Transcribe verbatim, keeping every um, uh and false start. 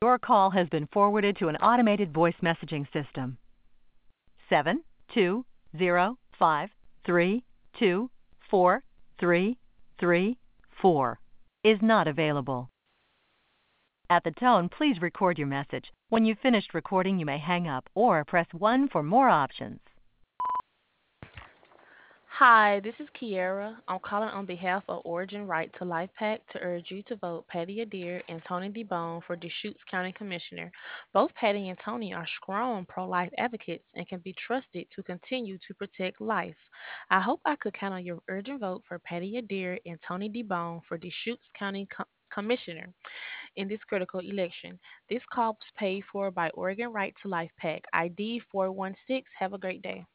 Your call has been forwarded to an automated voice messaging system. Seven two zero five three two four three three four is not available. At the tone, please record your message. When you've finished recording, you may hang up or press one for more options. Hi, this is Kiera. I'm calling on behalf of Origin Right to Life PAC to urge you to vote Patty Adair and Tony DeBone for Deschutes County Commissioner. Both Patty and Tony are strong pro life advocates and can be trusted to continue to protect life. I hope I could count on your urgent vote for Patty Adair and Tony DeBone for Deschutes County Co- Commissioner in this critical election. This call was paid for by Oregon Right to Life PAC, I D four one six. Have a great day.